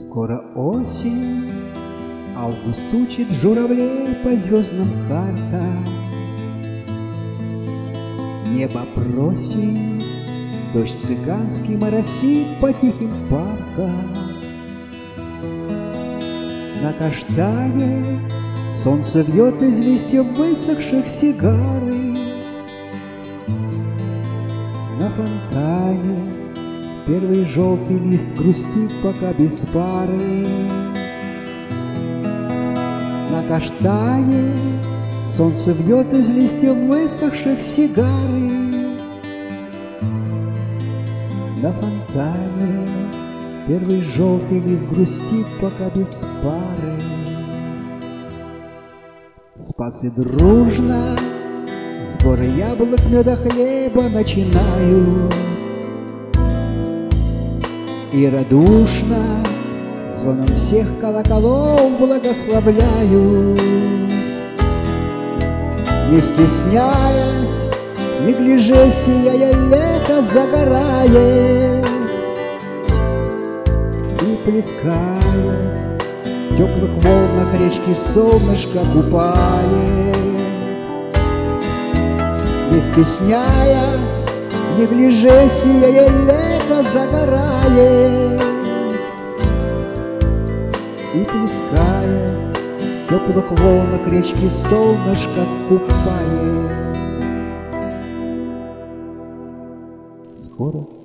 Скоро осень, август учит журавлей по звездным картам. Небо просит, дождь цыганский моросит по тихим паркам. На каштане солнце вьет из листьев высохших сигары. На фонтане первый желтый лист грустит, пока без пары. На каштане солнце вьет из листьев высохших сигары. На фонтане первый желтый лист грустит, пока без пары. Спасы дружно сборы яблок, меда, хлеба начинают. И радушно звоном всех колоколов благословляю. Не стесняясь, неглиже сияя, лето загорает. И плескаясь в теплых волнах речки, солнышко купает. Не стесняясь, неглиже сияя, лето загорает. И плескаясь в теплых волнах речки, солнышко купает. Скоро